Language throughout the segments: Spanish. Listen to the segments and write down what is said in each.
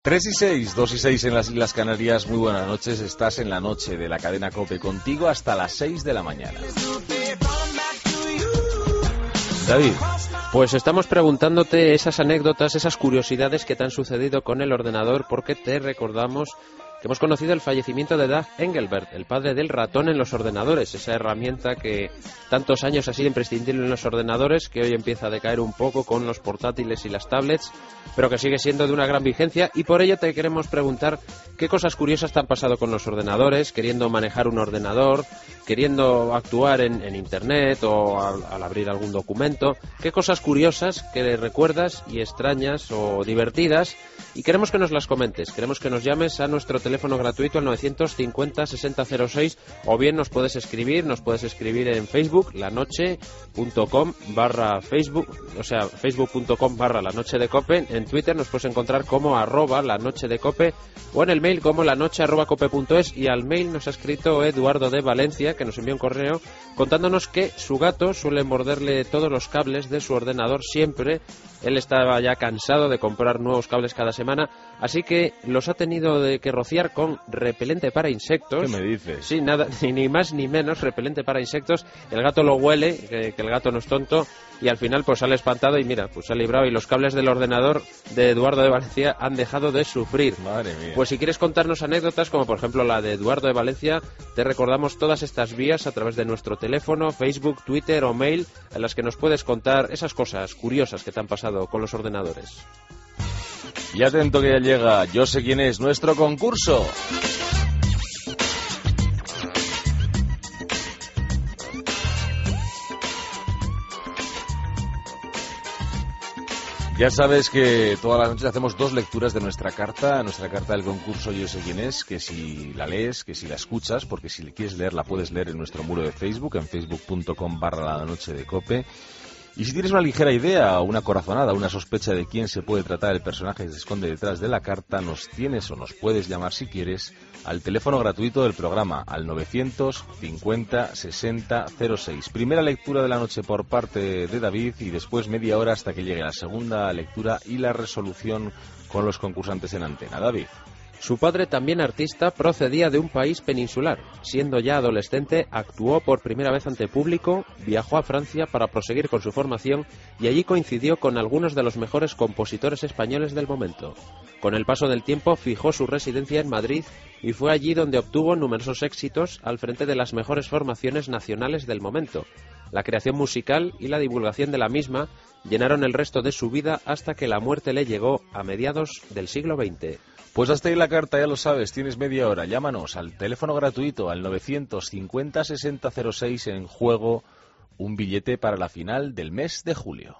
3 y 6, 2 y 6 en las Islas Canarias. Muy buenas noches. Estás en la noche de la cadena COPE contigo hasta las 6 de la mañana. David, pues estamos preguntándote esas anécdotas, esas curiosidades que te han sucedido con el ordenador, porque te recordamos que hemos conocido el fallecimiento de Doug Engelbart, el padre del ratón en los ordenadores, esa herramienta que tantos años ha sido imprescindible en los ordenadores, que hoy empieza a decaer un poco con los portátiles y las tablets, pero que sigue siendo de una gran vigencia, y por ello te queremos preguntar qué cosas curiosas te han pasado con los ordenadores, queriendo manejar un ordenador, queriendo actuar en Internet o al abrir algún documento, qué cosas curiosas que recuerdas y extrañas o divertidas, y queremos que nos las comentes, queremos que nos llames a nuestro teléfono gratuito al 950-6006, o bien nos puedes escribir en Facebook, lanoche.com/Facebook, o sea, facebook.com/lanochedecope, en Twitter nos puedes encontrar como @lanochedecope, o en el mail como lanoche@cope.es, y al mail nos ha escrito Eduardo de Valencia, que nos envió un correo contándonos que su gato suele morderle todos los cables de su ordenador siempre. Él estaba ya cansado de comprar nuevos cables cada semana, así que los ha tenido que rociar con repelente para insectos. ¿Qué me dices? Sí, nada, ni más ni menos, repelente para insectos. El gato lo huele, que el gato no es tonto, y al final pues sale espantado y mira, pues se ha librado, y los cables del ordenador de Eduardo de Valencia han dejado de sufrir. Madre mía. Pues si quieres contarnos anécdotas, como por ejemplo la de Eduardo de Valencia, te recordamos todas estas vías a través de nuestro teléfono, Facebook, Twitter o mail, en las que nos puedes contar esas cosas curiosas que te han pasado con los ordenadores. Y atento que ya llega, yo sé quién es, nuestro concurso. Ya sabes que todas las noches hacemos dos lecturas de nuestra carta del concurso Yo sé quién es, que si la lees, que si la escuchas, porque si quieres leerla puedes leer en nuestro muro de Facebook, en facebook.com/lanochedecope. Y si tienes una ligera idea, una corazonada, una sospecha de quién se puede tratar el personaje que se esconde detrás de la carta, nos puedes llamar si quieres al teléfono gratuito del programa, al 950-6006. Primera lectura de la noche por parte de David, y después media hora hasta que llegue la segunda lectura y la resolución con los concursantes en antena. David. Su padre, también artista, procedía de un país peninsular. Siendo ya adolescente, actuó por primera vez ante público, viajó a Francia para proseguir con su formación y allí coincidió con algunos de los mejores compositores españoles del momento. Con el paso del tiempo fijó su residencia en Madrid y fue allí donde obtuvo numerosos éxitos al frente de las mejores formaciones nacionales del momento. La creación musical y la divulgación de la misma llenaron el resto de su vida hasta que la muerte le llegó a mediados del siglo XX. Pues hasta ahí la carta, ya lo sabes, tienes media hora. Llámanos al teléfono gratuito al 950-6006, en juego un billete para la final del mes de julio.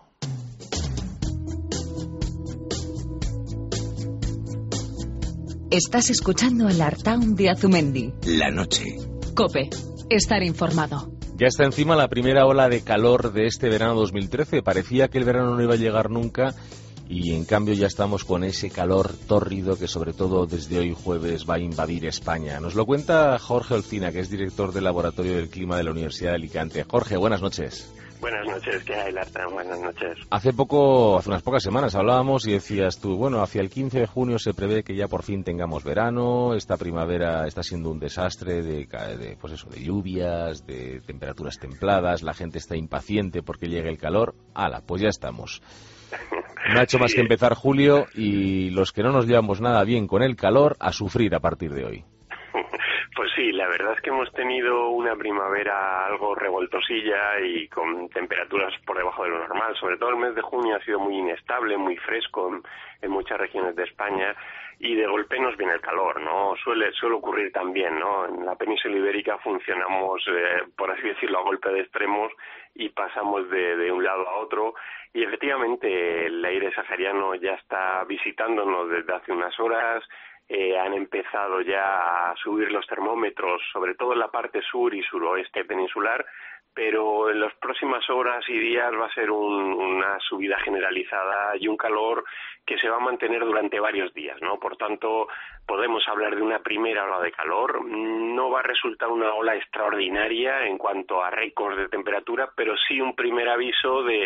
Estás escuchando el Artaun de Azumendi. La noche. COPE. Estar informado. Ya está encima la primera ola de calor de este verano 2013. Parecía que el verano no iba a llegar nunca, y en cambio ya estamos con ese calor tórrido que sobre todo desde hoy jueves va a invadir España. Nos lo cuenta Jorge Olcina, que es director del Laboratorio del Clima de la Universidad de Alicante. Jorge, buenas noches. Buenas noches, ¿qué hay, Larta? Buenas noches. Hace unas pocas semanas hablábamos y decías tú, bueno, hacia el 15 de junio se prevé que ya por fin tengamos verano. Esta primavera está siendo un desastre de lluvias, de temperaturas templadas, la gente está impaciente porque llegue el calor. ¡Hala! Pues ya estamos. No ha hecho más que empezar julio, y los que no nos llevamos nada bien con el calor, a sufrir a partir de hoy. Pues sí, la verdad es que hemos tenido una primavera algo revoltosilla y con temperaturas por debajo de lo normal. Sobre todo el mes de junio ha sido muy inestable, muy fresco en muchas regiones de España, y de golpe nos viene el calor, ¿no? Suele ocurrir también, ¿no? En la península ibérica funcionamos, por así decirlo, a golpe de extremos, y pasamos de un lado a otro, y efectivamente el aire sahariano ya está visitándonos desde hace unas horas. Han empezado ya a subir los termómetros, sobre todo en la parte sur y suroeste peninsular, pero en las próximas horas y días va a ser una subida generalizada y un calor que se va a mantener durante varios días, ¿no? Por tanto, podemos hablar de una primera ola de calor. No va a resultar una ola extraordinaria en cuanto a récords de temperatura, pero sí un primer aviso de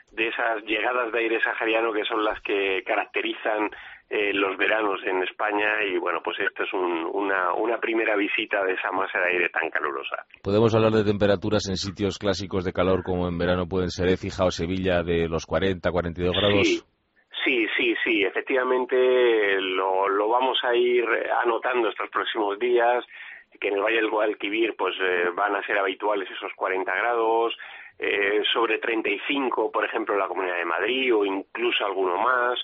esas llegadas de aire sahariano que son las que caracterizan los veranos en España, y bueno, pues esto es una primera visita de esa masa de aire tan calurosa. Podemos hablar de temperaturas en sitios clásicos de calor como en verano pueden ser Écija o Sevilla de los 40, 42 grados. Sí, efectivamente lo vamos a ir anotando estos próximos días, que en el Valle del Guadalquivir pues van a ser habituales esos 40 grados, sobre 35, por ejemplo, en la Comunidad de Madrid, o incluso alguno más.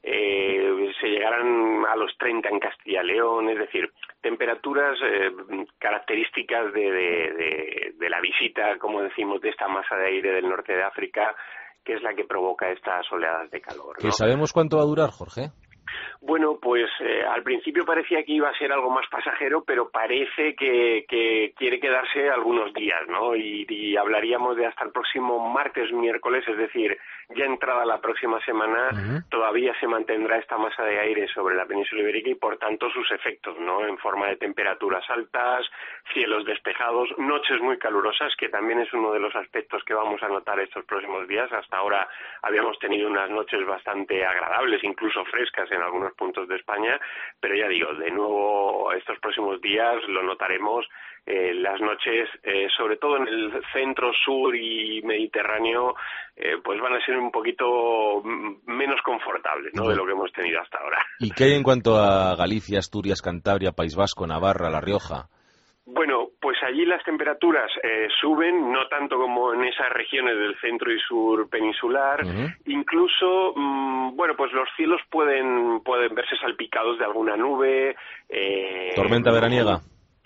Se llegarán a los 30 en Castilla y León, es decir, temperaturas características de la visita, como decimos, de esta masa de aire del norte de África, que es la que provoca estas oleadas de calor, ¿no? ¿Sabemos cuánto va a durar, Jorge? Bueno, pues al principio parecía que iba a ser algo más pasajero, pero parece que quiere quedarse algunos días, ¿no? Y hablaríamos de hasta el próximo martes, miércoles, es decir, ya entrada la próxima semana, todavía se mantendrá esta masa de aire sobre la península ibérica y, por tanto, sus efectos, ¿no? En forma de temperaturas altas, cielos despejados, noches muy calurosas, que también es uno de los aspectos que vamos a notar estos próximos días. Hasta ahora habíamos tenido unas noches bastante agradables, incluso frescas en algunos puntos de España, pero ya digo, de nuevo estos próximos días lo notaremos. Las noches, sobre todo en el centro, sur y Mediterráneo, pues van a ser un poquito menos confortables, ¿no?, de lo que hemos tenido hasta ahora. ¿Y qué hay en cuanto a Galicia, Asturias, Cantabria, País Vasco, Navarra, La Rioja? Bueno, pues allí las temperaturas suben, no tanto como en esas regiones del centro y sur peninsular. Incluso, bueno, pues los cielos pueden verse salpicados de alguna nube. ¿Tormenta veraniega?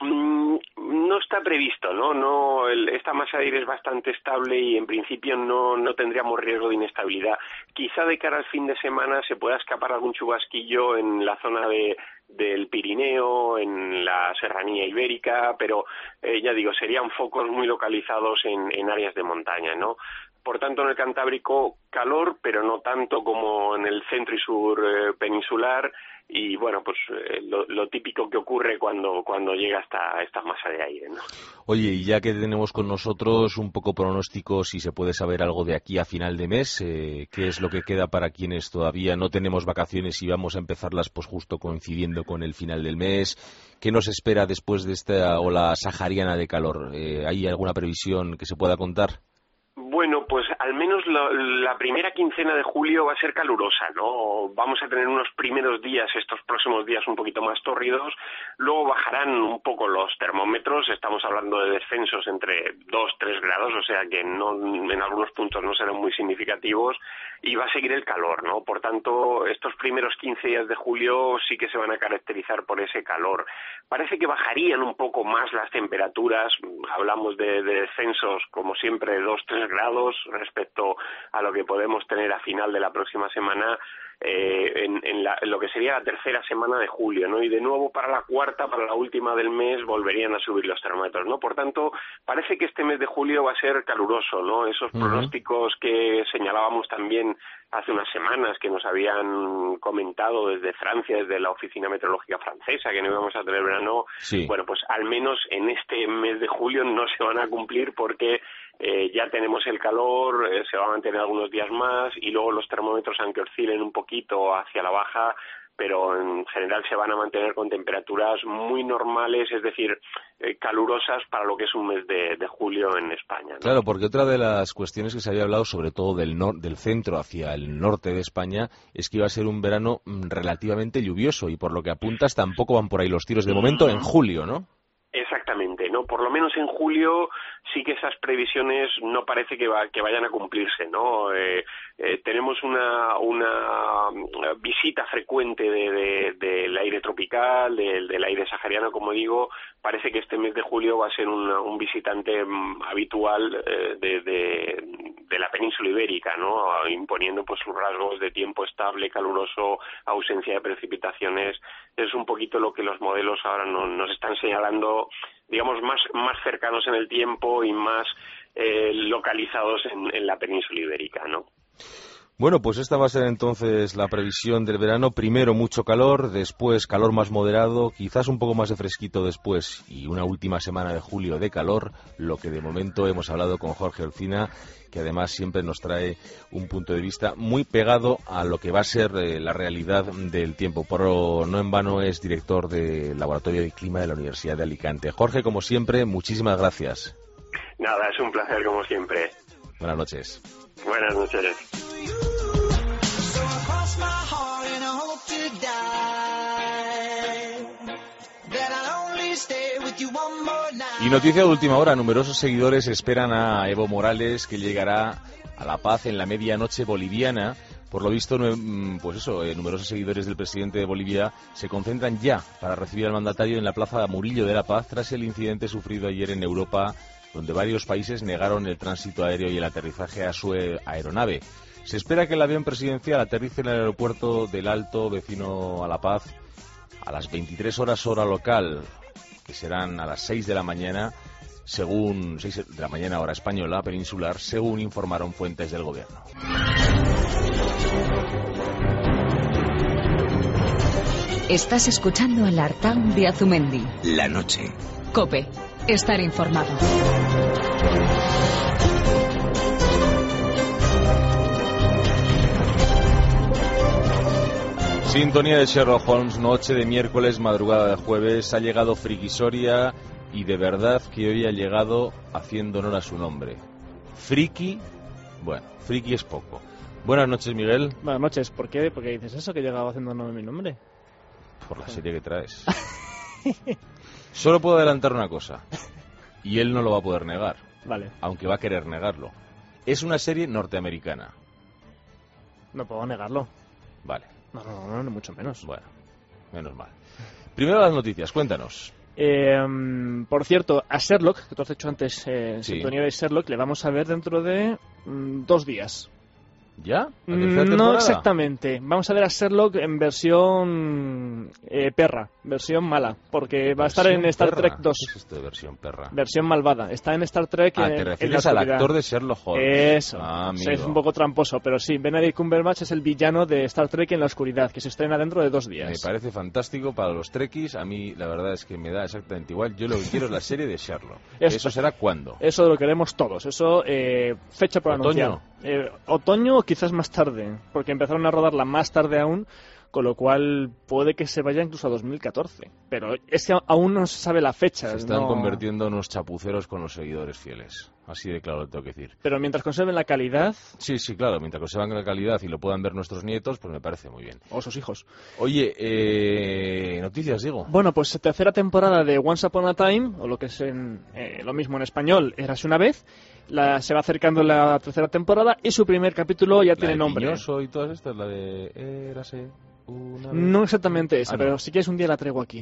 No está previsto, ¿no? Esta masa de aire es bastante estable y en principio no tendríamos riesgo de inestabilidad. Quizá de cara al fin de semana se pueda escapar algún chubasquillo en la zona del Pirineo, en la serranía ibérica, pero ya digo, serían focos muy localizados en áreas de montaña, ¿no? Por tanto, en el Cantábrico calor, pero no tanto como en el centro y sur peninsular. Y bueno, pues lo típico que ocurre cuando llega esta masa de aire, ¿no? Oye, y ya que tenemos con nosotros un poco pronóstico, si se puede saber algo de aquí a final de mes, ¿qué es lo que queda para quienes todavía no tenemos vacaciones y vamos a empezarlas pues justo coincidiendo con el final del mes? ¿Qué nos espera después de esta ola sahariana de calor? ¿Hay alguna previsión que se pueda contar? Bueno, pues al menos la primera quincena de julio va a ser calurosa, ¿no? Vamos a tener unos primeros días, estos próximos días, un poquito más tórridos. Luego bajarán un poco los termómetros. Estamos hablando de descensos entre 2-3 grados, o sea que en algunos puntos no serán muy significativos. Y va a seguir el calor, ¿no? Por tanto, estos primeros 15 días de julio sí que se van a caracterizar por ese calor. Parece que bajarían un poco más las temperaturas. Hablamos de descensos, como siempre, de 2-3 grados respecto a lo que podemos tener a final de la próxima semana, en lo que sería la tercera semana de julio, ¿no? Y de nuevo para la cuarta, para la última del mes, volverían a subir los termómetros, ¿no? Por tanto, parece que este mes de julio va a ser caluroso, ¿no? Esos pronósticos que señalábamos también hace unas semanas, que nos habían comentado desde Francia, desde la Oficina Meteorológica Francesa, que no íbamos a tener verano, sí. Bueno, pues al menos en este mes de julio no se van a cumplir porque ya tenemos el calor, se va a mantener algunos días más y luego los termómetros, aunque oscilen un poquito hacia la baja, pero en general se van a mantener con temperaturas muy normales, es decir, calurosas para lo que es un mes de julio en España, ¿no? Claro, porque otra de las cuestiones que se había hablado, sobre todo del centro hacia el norte de España, es que iba a ser un verano relativamente lluvioso y por lo que apuntas tampoco van por ahí los tiros de momento en julio, ¿no? Exactamente, ¿no? Por lo menos en julio sí que esas previsiones no parece que vayan a cumplirse, ¿no? Tenemos una visita frecuente del aire tropical, del aire sahariano, como digo. Parece que este mes de julio va a ser un visitante habitual de la península ibérica, ¿no? Imponiendo pues sus rasgos de tiempo estable, caluroso, ausencia de precipitaciones. Es un poquito lo que los modelos ahora nos están señalando, digamos, más cercanos en el tiempo y más localizados en la península ibérica, ¿no? Bueno, pues esta va a ser entonces la previsión del verano. Primero mucho calor, después calor más moderado, quizás un poco más de fresquito después y una última semana de julio de calor, lo que de momento hemos hablado con Jorge Olcina, que además siempre nos trae un punto de vista muy pegado a lo que va a ser la realidad del tiempo. No en vano es director del Laboratorio de Clima de la Universidad de Alicante. Jorge, como siempre, muchísimas gracias. Nada, es un placer como siempre. Buenas noches. Buenas noches. Y noticia de última hora, numerosos seguidores esperan a Evo Morales, que llegará a La Paz en la medianoche boliviana. Por lo visto, numerosos seguidores del presidente de Bolivia se concentran ya para recibir al mandatario en la plaza Murillo de La Paz tras el incidente sufrido ayer en Europa, donde varios países negaron el tránsito aéreo y el aterrizaje a su aeronave. Se espera que el avión presidencial aterrice en el aeropuerto del Alto, vecino a La Paz, a las 23 horas hora local, que serán a las 6 de la mañana, según 6 de la mañana hora española, peninsular, según informaron fuentes del gobierno. Estás escuchando el Artaun de Azumendi. La noche. COPE. Estar informado. Sintonía de Sherlock Holmes, noche de miércoles, madrugada de jueves. Ha llegado Frikisoria y de verdad que hoy ha llegado haciendo honor a su nombre. Friki, bueno, friki es poco. Buenas noches, Miguel. Buenas noches. ¿Por qué? ¿Por qué dices eso, que he llegado haciendo honor a mi nombre? Por la serie que traes. Solo puedo adelantar una cosa, y él no lo va a poder negar. Vale. Aunque va a querer negarlo. Es una serie norteamericana. No puedo negarlo. Vale. No, mucho menos. Bueno, menos mal. Primero las noticias, cuéntanos. Por cierto, a Sherlock, que tú has hecho antes, Sí. sintonía de Sherlock, le vamos a ver dentro de 2 días. ¿Ya? ¿La tercera temporada? No exactamente. Vamos a ver a Sherlock en versión perra, versión mala, porque va a estar en Star Trek 2. ¿Qué es esto de versión perra? Versión malvada. Está en Star Trek. ¿Te refieres al actor de Sherlock Holmes? Eso. Amigo. Es un poco tramposo, pero sí. Benedict Cumberbatch es el villano de Star Trek en la oscuridad, que se estrena dentro de 2 días. Me parece fantástico para los trekkies. A mí la verdad es que me da exactamente igual. Yo lo que quiero es la serie de Sherlock. ¿Eso será cuándo? Eso lo queremos todos. Eso, fecha por ¿Otoño? anunciar. Otoño o quizás más tarde, porque empezaron a rodarla más tarde aún, con lo cual puede que se vaya incluso a 2014. Pero es que aún no se sabe la fecha. Se están convirtiendo en unos chapuceros con los seguidores fieles. Así de claro lo tengo que decir. Pero mientras conserven la calidad... Sí, claro. Mientras conserven la calidad y lo puedan ver nuestros nietos, pues me parece muy bien. O sus hijos. Oye, noticias, digo. Bueno, pues tercera temporada de Once Upon a Time, o lo que es lo mismo en español, Érase una vez. Se va acercando la tercera temporada y su primer capítulo ya tiene nombre. Piñoso y todas estas, la de Érase una vez. No exactamente esa, no. Pero si quieres un día la traigo aquí.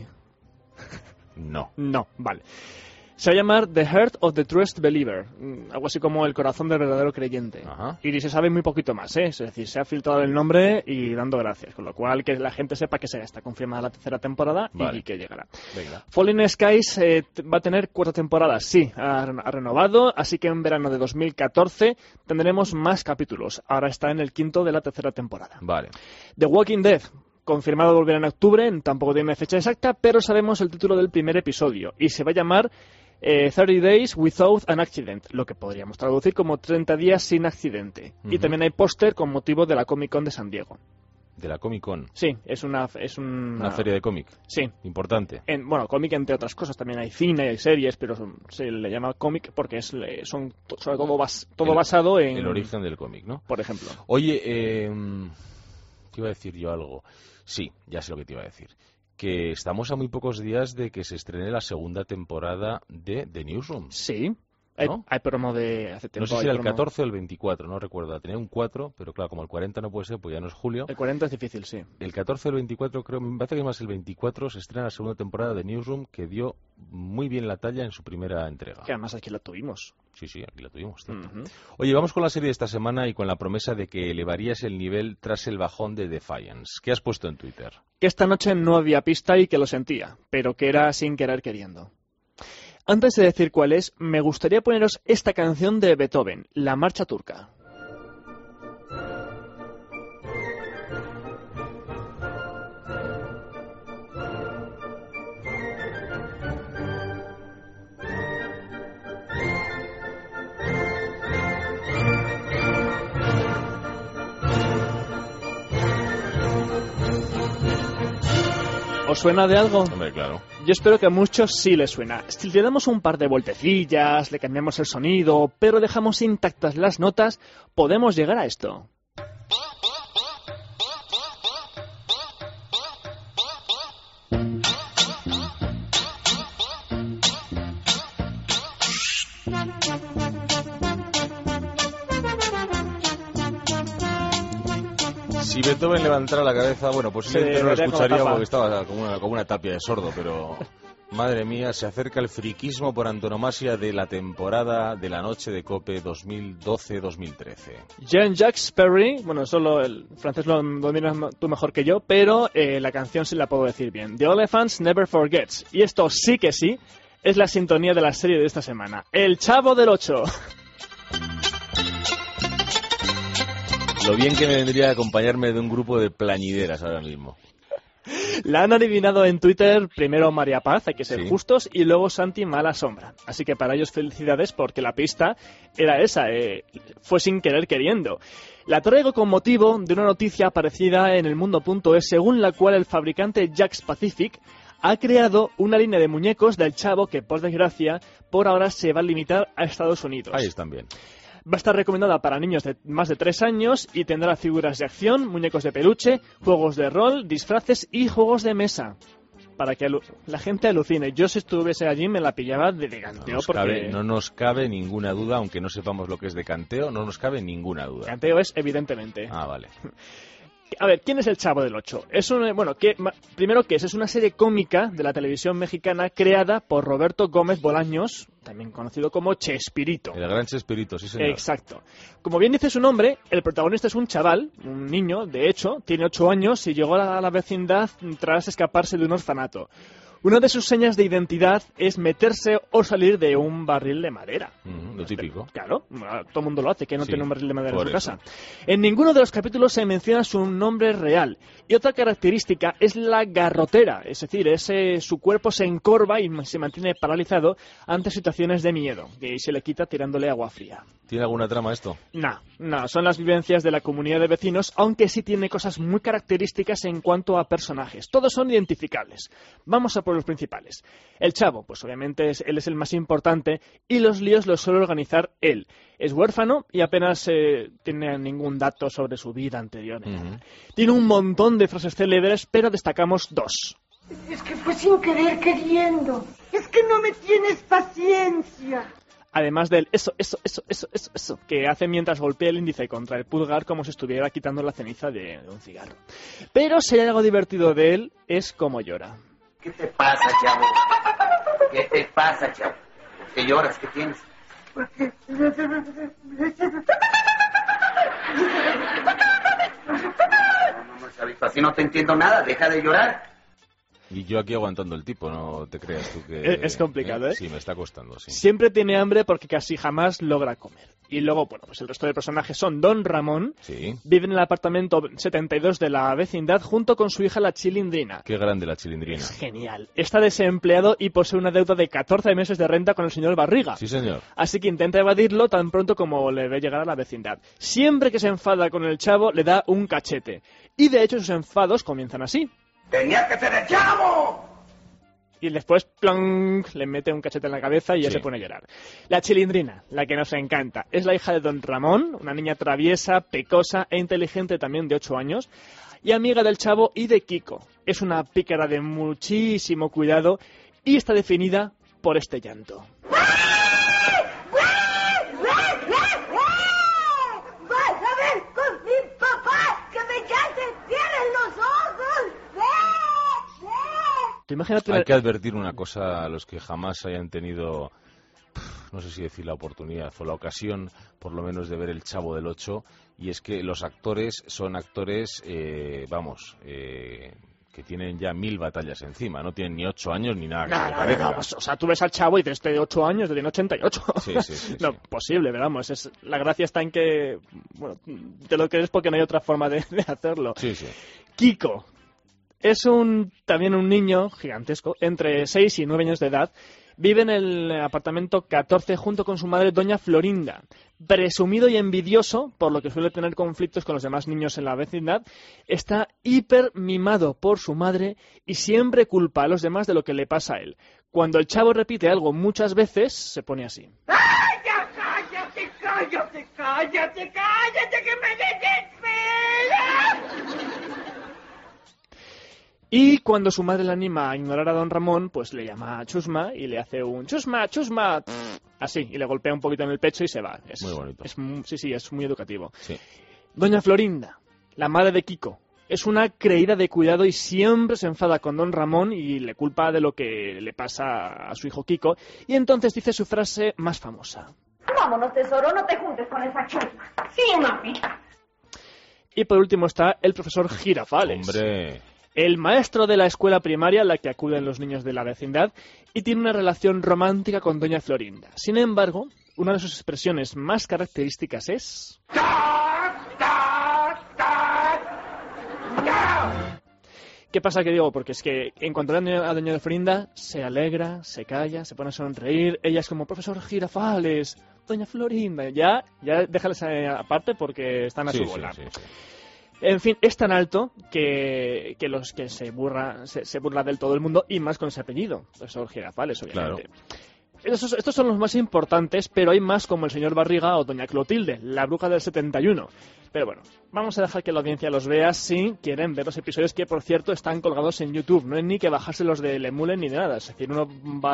No. No, vale. Se va a llamar The Heart of the Trust Believer, algo así como el corazón del verdadero creyente. Ajá. Y se sabe muy poquito más, ¿eh? Es decir, se ha filtrado el nombre y dando gracias, con lo cual que la gente sepa que está confirmada la tercera temporada Vale. y que llegará. Venga. Falling Skies va a tener 4 temporadas, sí, ha renovado, así que en verano de 2014 tendremos más capítulos. Ahora está en el 5º de la tercera temporada. Vale. The Walking Dead, confirmado volverá en octubre, tampoco tiene fecha exacta, pero sabemos el título del primer episodio y se va a llamar 30 Days Without an Accident, lo que podríamos traducir como 30 días sin accidente. Y también hay póster con motivo de la Comic Con de San Diego. De la Comic Con. Sí, es una feria de cómic. Sí. Importante. Bueno, cómic entre otras cosas, también hay cine, hay series, pero se le llama cómic porque son sobre todo basado en... El origen del cómic, ¿no? Por ejemplo. Oye, te iba a decir yo algo. Sí, ya sé lo que te iba a decir. Que estamos a muy pocos días de que se estrene la segunda temporada de The Newsroom. Sí. ¿No? Hay promo de hace tiempo. No sé si era el 14 o el 24, no recuerdo. Tenía un 4, pero claro, como el 40 no puede ser, pues ya no es julio. El 40 es difícil, sí. El 14 o el 24, creo, me parece que es más el 24, se estrena la segunda temporada de Newsroom, que dio muy bien la talla en su primera entrega. Que además aquí la tuvimos. Sí, aquí la tuvimos. Oye, vamos con la serie de esta semana y con la promesa de que elevarías el nivel tras el bajón de Defiance. ¿Qué has puesto en Twitter? Que esta noche no había pista y que lo sentía, pero que era sin querer queriendo. Antes de decir cuál es, me gustaría poneros esta canción de Beethoven, la marcha turca. ¿Os suena de algo? Hombre, claro. Yo espero que a muchos sí les suena. Si le damos un par de vueltecillas, le cambiamos el sonido, pero dejamos intactas las notas, podemos llegar a esto. Si Beethoven levantara la cabeza, bueno, posiblemente no lo vería con la escucharía tapa. porque estaba como una tapia de sordo, pero madre mía, se acerca el friquismo por antonomasia de la temporada de la noche de COPE 2012-2013. Jean-Jacques Perry, bueno, solo el francés lo dominas tú mejor que yo, pero la canción sí la puedo decir bien. The Elephants Never Forgets. Y esto sí que sí, es la sintonía de la serie de esta semana. El Chavo del Ocho. Lo bien que me vendría a acompañarme de un grupo de plañideras ahora mismo. La han adivinado en Twitter primero María Paz, hay que ser Sí. justos, y luego Santi Mala Sombra. Así que para ellos felicidades porque la pista era esa, fue sin querer queriendo. La traigo con motivo de una noticia aparecida en elmundo.es según la cual el fabricante Jakks Pacific ha creado una línea de muñecos del Chavo que, por desgracia, por ahora se va a limitar a Estados Unidos. Ahí están bien. Va a estar recomendada para niños de más de 3 años y tendrá figuras de acción, muñecos de peluche, juegos de rol, disfraces y juegos de mesa. Para que la gente alucine. Yo si estuviese allí me la pillaba de canteo porque... No nos cabe ninguna duda, aunque no sepamos lo que es de canteo, no nos cabe ninguna duda. Canteo es evidentemente. Ah, vale. A ver, ¿quién es el Chavo del Ocho? Primero, ¿qué es? Es una serie cómica de la televisión mexicana creada por Roberto Gómez Bolaños, también conocido como Chespirito. El gran Chespirito, sí señor. Exacto. Como bien dice su nombre, el protagonista es un chaval, un niño, de hecho, tiene 8 años y llegó a la vecindad tras escaparse de un orfanato. Una de sus señas de identidad es meterse o salir de un barril de madera. Lo típico. Claro, todo el mundo lo hace, que no Sí, tiene un barril de madera en por su eso. casa. En ninguno de los capítulos se menciona su nombre real. Y otra característica es la garrotera, es decir, su cuerpo se encorva y se mantiene paralizado ante situaciones de miedo, y se le quita tirándole agua fría. ¿Tiene alguna trama esto? No, son las vivencias de la comunidad de vecinos, aunque sí tiene cosas muy características en cuanto a personajes. Todos son identificables. Vamos a por los principales. El Chavo, pues obviamente él es el más importante y los líos los suele organizar él. Es huérfano y apenas tiene ningún dato sobre su vida anterior. Tiene un montón de frases célebres, pero destacamos 2. Es que fue sin querer queriendo. Es que no me tienes paciencia. Además del eso, que hace mientras golpea el índice contra el pulgar como si estuviera quitando la ceniza de un cigarro. Pero si hay algo divertido de él, es cómo llora. ¿Qué te pasa, chavo? ¿Qué te pasa, chavo? ¿Qué lloras? ¿Qué tienes? No, chavito, así no te entiendo nada. Deja de llorar. Y yo aquí aguantando el tipo, no te creas tú que... Es complicado, ¿eh? Sí, me está costando, sí. Siempre tiene hambre porque casi jamás logra comer. Y luego, bueno, pues el resto de personajes son Don Ramón, Sí. vive en el apartamento 72 de la vecindad junto con su hija la Chilindrina. Qué grande la Chilindrina. Es genial. Está desempleado y posee una deuda de 14 meses de renta con el señor Barriga. Sí, señor. Así que intenta evadirlo tan pronto como le ve llegar a la vecindad. Siempre que se enfada con el Chavo, le da un cachete. Y de hecho sus enfados comienzan así. ¡Tenía que ser el chavo! Y después, plonk, le mete un cachete en la cabeza y ya Sí. se pone a llorar. La Chilindrina, la que nos encanta, es la hija de Don Ramón, una niña traviesa, pecosa e inteligente también de 8 años, y amiga del Chavo y de Kiko. Es una pícara de muchísimo cuidado y está definida por este llanto. ¡Vas a ver con mi papá que me cante! ¡Cierren los ojos! Tú imagínate Hay que advertir una cosa a los que jamás hayan tenido, no sé si decir la oportunidad o la ocasión, por lo menos de ver El Chavo del Ocho, y es que los actores son actores, que tienen ya 1000 batallas encima, no tienen ni 8 años ni nada que se le parezca. O sea, tú ves al Chavo y dices, de 8 años, tiene 88. Sí. No, posible, pero vamos, la gracia está en que, bueno, te lo crees porque no hay otra forma de hacerlo. Sí. Kiko es también un niño gigantesco, entre 6 y 9 años de edad, Vive en el apartamento 14 junto con su madre, doña Florinda. Presumido y envidioso, por lo que suele tener conflictos con los demás niños en la vecindad, está hiper mimado por su madre y siempre culpa a los demás de lo que le pasa a él. Cuando el chavo repite algo muchas veces, se pone así. ¡Cállate, cállate, cállate, cállate, cállate, que me desesperas! Y cuando su madre le anima a ignorar a don Ramón, pues le llama a Chusma y le hace un Chusma, Chusma, así, y le golpea un poquito en el pecho y se va. Es muy bonito. Sí, es muy educativo. Sí. Doña Florinda, la madre de Kiko, es una creída de cuidado y siempre se enfada con don Ramón y le culpa de lo que le pasa a su hijo Kiko. Y entonces dice su frase más famosa. Vámonos, tesoro, no te juntes con esa Chusma. Sí, mami. Y por último está el profesor Girafales. Hombre... El maestro de la escuela primaria a la que acuden los niños de la vecindad y tiene una relación romántica con doña Florinda. Sin embargo, una de sus expresiones más características es... ¿Qué pasa que digo? Porque es que en cuanto ve a doña Florinda, se alegra, se calla, se pone a sonreír. Ella es como, profesor Girafales, doña Florinda. Ya déjales aparte porque están a su bola. Sí. En fin, es tan alto que los que se burla del todo el mundo, y más con ese apellido, profesor Girafales, obviamente. Claro. Estos son los más importantes, pero hay más como el señor Barriga o doña Clotilde, la bruja del 71. Pero bueno, vamos a dejar que la audiencia los vea si quieren ver los episodios que, por cierto, están colgados en YouTube. No hay ni que bajárselos del Emule ni de nada. Es decir, uno va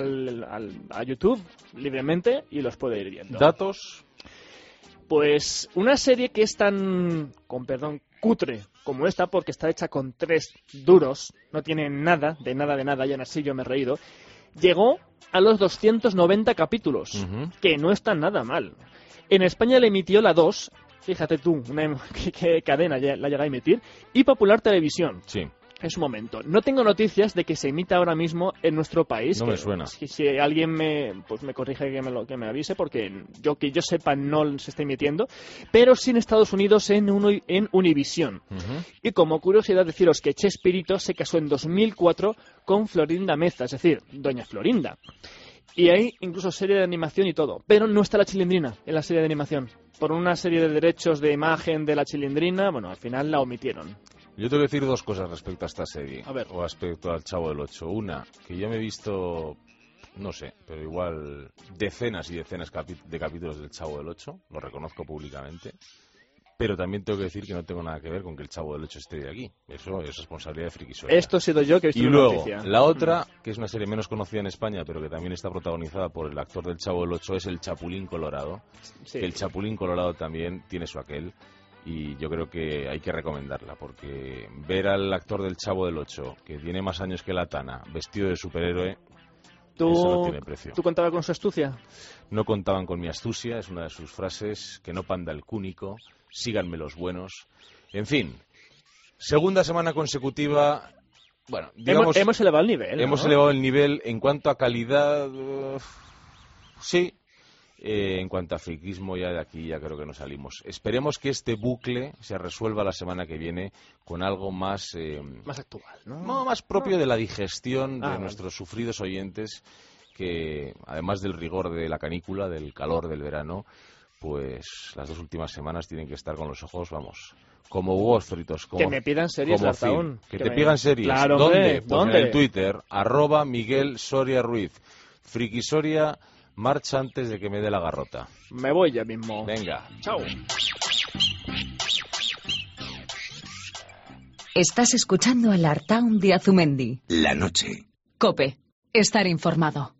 a YouTube libremente y los puede ir viendo. ¿Datos? Pues una serie que es tan, con perdón, cutre como esta, porque está hecha con 3 duros, no tiene nada, y aún así yo me he reído, llegó a los 290 capítulos, que no está nada mal. En España le emitió la 2, fíjate tú, qué cadena la llega a emitir, y Popular Televisión. Sí. En su momento. No tengo noticias de que se emita ahora mismo en nuestro país. No me suena. Si alguien me corrige, que me avise, porque que yo sepa no se está emitiendo. Pero sí en Estados Unidos en Univision. Y como curiosidad deciros que Chespirito se casó en 2004 con Florinda Meza, es decir, doña Florinda. Y hay incluso serie de animación y todo. Pero no está la Chilindrina en la serie de animación. Por una serie de derechos de imagen de la Chilindrina, bueno, al final la omitieron. Yo tengo que decir 2 cosas respecto a esta serie. A ver. O respecto al Chavo del Ocho. Una, que yo me he visto, no sé, pero igual decenas y decenas de capítulos del Chavo del Ocho. Lo reconozco públicamente. Pero también tengo que decir que no tengo nada que ver con que el Chavo del Ocho esté de aquí. Eso es responsabilidad de Frikisoria. Esto he sido yo que he visto y una luego, noticia. La otra, que es una serie menos conocida en España, pero que también está protagonizada por el actor del Chavo del Ocho, es El Chapulín Colorado. Sí. Que el Chapulín Colorado también tiene su aquel. Y yo creo que hay que recomendarla, porque ver al actor del Chavo del Ocho, que tiene más años que la Tana, vestido de superhéroe, eso no tiene precio. ¿Tú contabas con su astucia? No contaban con mi astucia, es una de sus frases, que no panda el cúnico, síganme los buenos. En fin, segunda semana consecutiva, bueno, digamos... Hemos elevado el nivel, ¿no? Hemos elevado el nivel en cuanto a calidad, sí. En cuanto a friquismo, ya de aquí ya creo que nos salimos. Esperemos que este bucle se resuelva la semana que viene con algo más... más actual, ¿no? No, más propio de la digestión de nuestros sufridos oyentes, que además del rigor de la canícula, del calor del verano, pues las 2 últimas semanas tienen que estar con los ojos, vamos, como huevos fritos. Como, que me pidan series, Lartaún. Que te pidan series. Claro, ¿Dónde? Pues en el Twitter, @Miguel Soria Ruiz. Frikisoria... Marcha antes de que me dé la garrota. Me voy ya mismo. Venga. Chao. Estás escuchando al Artaun de Azumendi. La noche. COPE. Estar informado.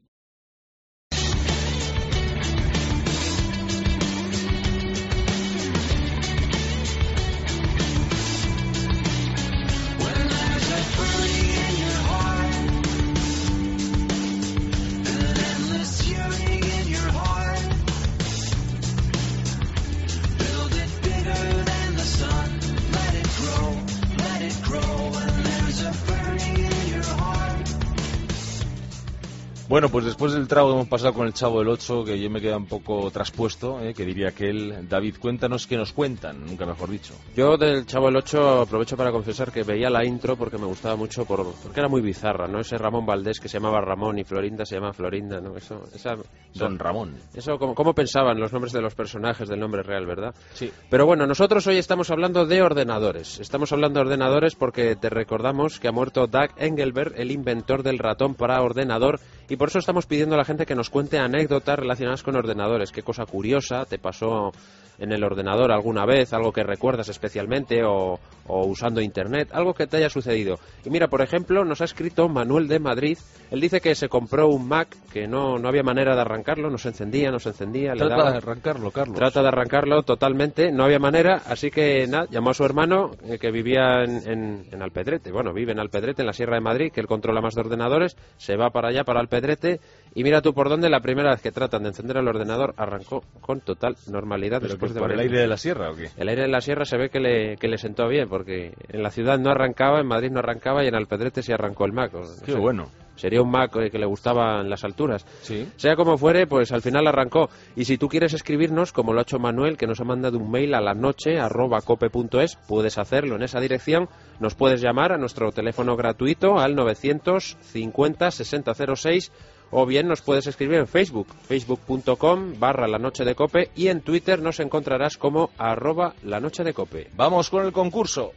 Bueno, pues después del trago que hemos pasado con el Chavo del 8, que yo me queda un poco traspuesto, que diría aquel. David, cuéntanos qué nos cuentan, nunca mejor dicho. Yo del Chavo del 8 aprovecho para confesar que veía la intro porque me gustaba mucho, porque era muy bizarra, ¿no? Ese Ramón Valdés que se llamaba Ramón y Florinda se llama Florinda, ¿no? Don Ramón. Eso, ¿cómo pensaban los nombres de los personajes del nombre real, verdad? Sí. Pero bueno, nosotros hoy estamos hablando de ordenadores. Estamos hablando de ordenadores porque te recordamos que ha muerto Doug Engelbert, el inventor del ratón para ordenador, y por eso estamos pidiendo a la gente que nos cuente anécdotas relacionadas con ordenadores. ¿Qué cosa curiosa te pasó en el ordenador alguna vez? Algo que recuerdas especialmente o usando internet, algo que te haya sucedido. Y mira, por ejemplo, nos ha escrito Manuel de Madrid. Él dice que se compró un Mac, que no había manera de arrancarlo, no se encendía. Trata de arrancarlo, Carlos. Trata de arrancarlo totalmente, no había manera, así que nada, llamó a su hermano, que vivía en Alpedrete. Bueno, vive en Alpedrete, en la Sierra de Madrid, que él controla más de ordenadores, se va para allá, para Alpedrete, y mira tú por dónde, la primera vez que tratan de encender el ordenador, arrancó con total normalidad. ¿Pero después de por el aire de la sierra o qué? El aire de la sierra se ve que le sentó bien, porque en la ciudad no arrancaba, en Madrid no arrancaba, y en Alpedrete sí arrancó el Mac. Qué bueno. Sería un Mac que le gustaban las alturas. Sí. Sea como fuere, pues al final arrancó. Y si tú quieres escribirnos, como lo ha hecho Manuel, que nos ha mandado un mail a lanoche@cope.es, puedes hacerlo en esa dirección. Nos puedes llamar a nuestro teléfono gratuito al 950 6006, o bien nos puedes escribir en Facebook, facebook.com/lanochedecope, y en Twitter nos encontrarás como @lanochedecope. Vamos con el concurso.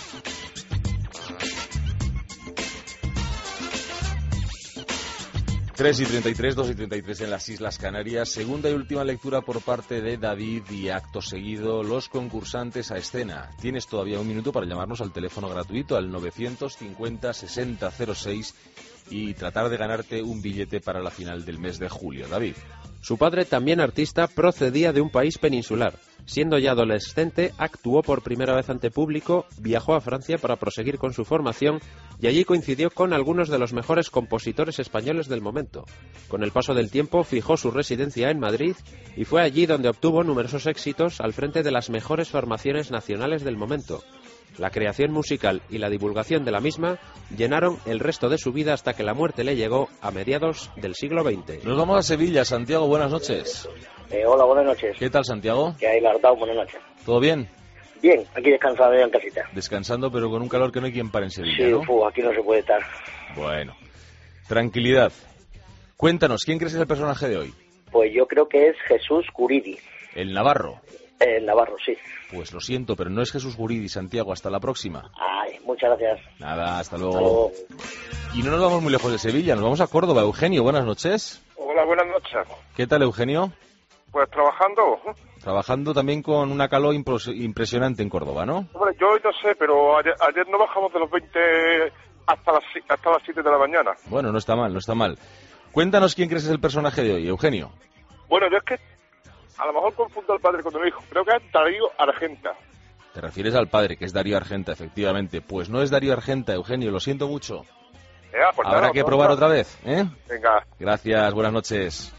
3:33, 2:33 en las Islas Canarias. Segunda y última lectura por parte de David, y acto seguido los concursantes a escena. Tienes todavía un minuto para llamarnos al teléfono gratuito al 950 6006 y tratar de ganarte un billete para la final del mes de julio. David. Su padre, también artista, procedía de un país peninsular. Siendo ya adolescente, actuó por primera vez ante público, viajó a Francia para proseguir con su formación y allí coincidió con algunos de los mejores compositores españoles del momento. Con el paso del tiempo fijó su residencia en Madrid y fue allí donde obtuvo numerosos éxitos al frente de las mejores formaciones nacionales del momento. La creación musical y la divulgación de la misma llenaron el resto de su vida hasta que la muerte le llegó a mediados del siglo XX. Nos vamos a Sevilla. Santiago, buenas noches. Hola, buenas noches. ¿Qué tal, Santiago? ¿Qué hay, Lardao? Buenas noches. ¿Todo bien? Bien, aquí descansado en casita. Descansando, pero con un calor que no hay quien pare en Sevilla, ¿no? Sí, aquí no se puede estar. Bueno, tranquilidad. Cuéntanos, ¿quién crees que es el personaje de hoy? Pues yo creo que es Jesús Guridi. ¿El Navarro? El Navarro, sí. Pues lo siento, pero no es Jesús Guridi, Santiago. Hasta la próxima. Ay, muchas gracias. Nada, hasta luego. Y no nos vamos muy lejos de Sevilla, nos vamos a Córdoba. Eugenio, buenas noches. Hola, buenas noches. ¿Qué tal, Eugenio? Pues trabajando. Trabajando también con una calor impresionante en Córdoba, ¿no? Hombre, yo hoy no sé, pero ayer no bajamos de los 20 hasta las 7 de la mañana. Bueno, no está mal, no está mal. Cuéntanos quién crees es el personaje de hoy, Eugenio. Bueno, yo es que a lo mejor confundo al padre con mi hijo. Creo que es Darío Argenta. Te refieres al padre, que es Darío Argenta, efectivamente. Pues no es Darío Argenta, Eugenio, lo siento mucho. Pues habrá que probar otra vez, ¿eh? Venga. Gracias, buenas noches.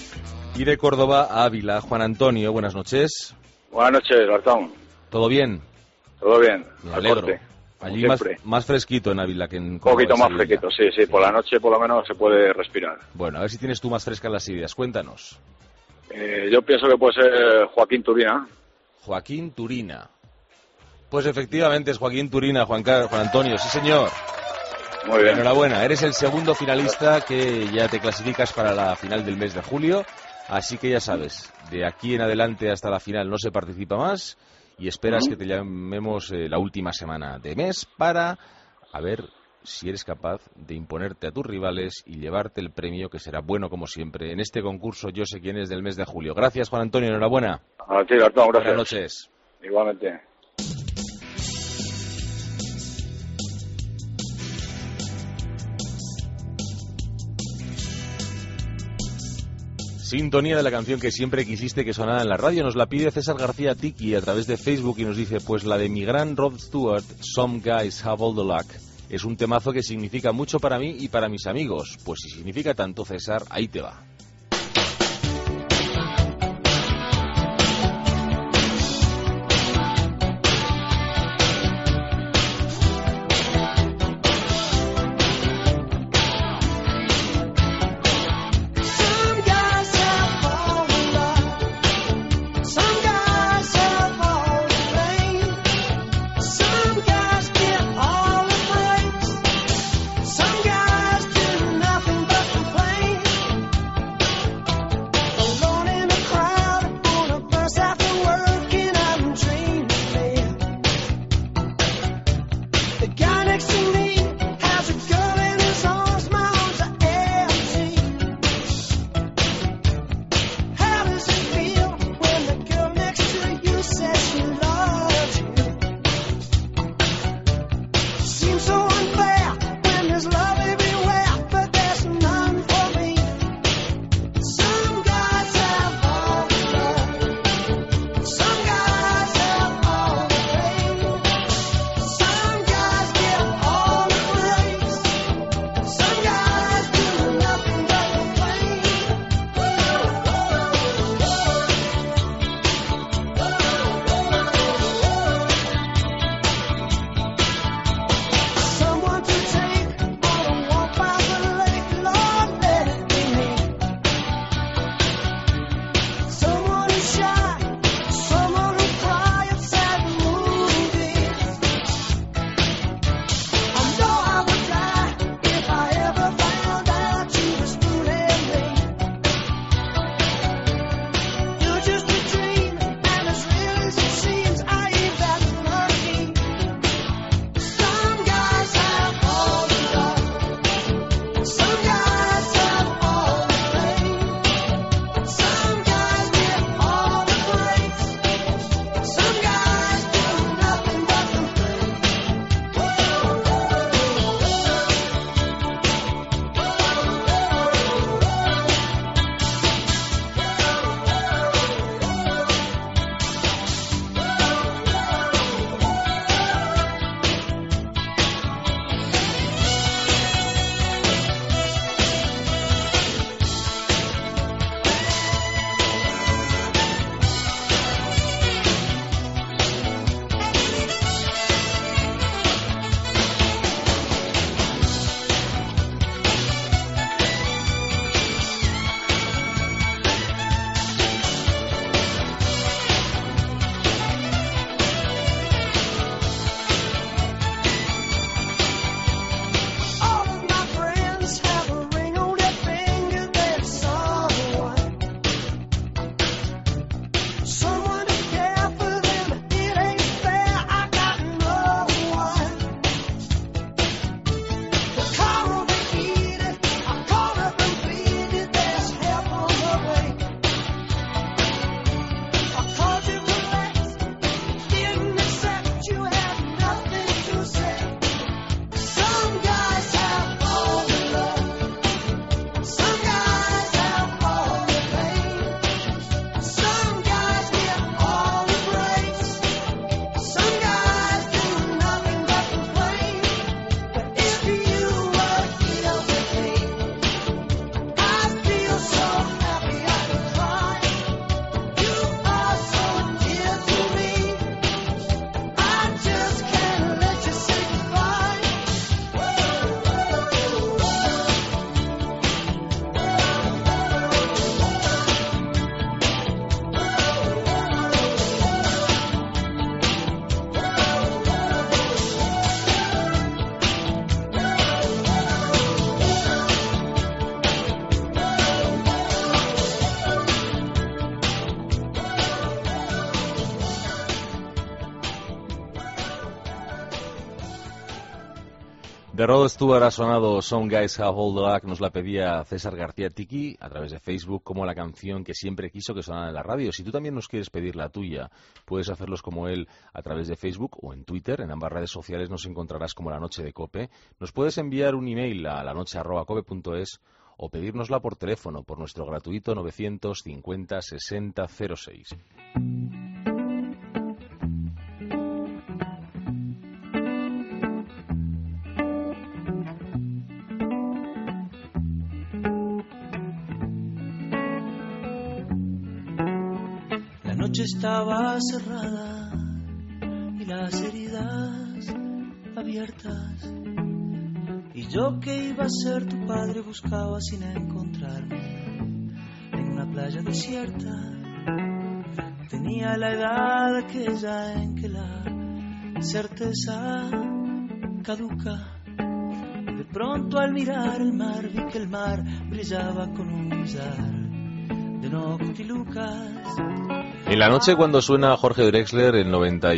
Y de Córdoba a Ávila, Juan Antonio, buenas noches. Buenas noches, Bartón. ¿Todo bien? Todo bien. Me alegro. Allí más fresquito en Ávila que en Córdoba. Un poquito más fresquito, sí. Por la noche por lo menos se puede respirar. Bueno, a ver si tienes tú más frescas las ideas. Cuéntanos. Yo pienso que puede ser Joaquín Turina. Joaquín Turina. Pues efectivamente es Joaquín Turina, Juan Antonio, sí señor. Muy bien. Enhorabuena, eres el segundo finalista que ya te clasificas para la final del mes de julio. Así que ya sabes, de aquí en adelante hasta la final no se participa más y esperas que te llamemos la última semana de mes para a ver si eres capaz de imponerte a tus rivales y llevarte el premio, que será bueno como siempre en este concurso Yo sé quién es del mes de julio. Gracias, Juan Antonio, enhorabuena. A ti, Arturo, gracias. Buenas noches. Igualmente. Sintonía de la canción que siempre quisiste que sonara en la radio. Nos la pide César García Tiki a través de Facebook y nos dice, pues la de mi gran Rod Stewart, Some Guys Have All the Luck. Es un temazo que significa mucho para mí y para mis amigos. Pues si significa tanto, César, ahí te va. De Rod Stewart ha sonado Some Guys Have All the Luck, nos la pedía César García Tiki a través de Facebook como la canción que siempre quiso que sonara en la radio. Si tú también nos quieres pedir la tuya, puedes hacerlos como él a través de Facebook o en Twitter. En ambas redes sociales nos encontrarás como La Noche de Cope. Nos puedes enviar un email a lanoche@cope.es o pedírnosla por teléfono por nuestro gratuito 950 60 06. La noche estaba cerrada y las heridas abiertas, y yo que iba a ser tu padre buscaba sin encontrarme en una playa desierta. Tenía la edad aquella en que la certeza caduca. De pronto al mirar el mar vi que el mar brillaba con un millar de noctilucas. En la noche, cuando suena Jorge Drexler, el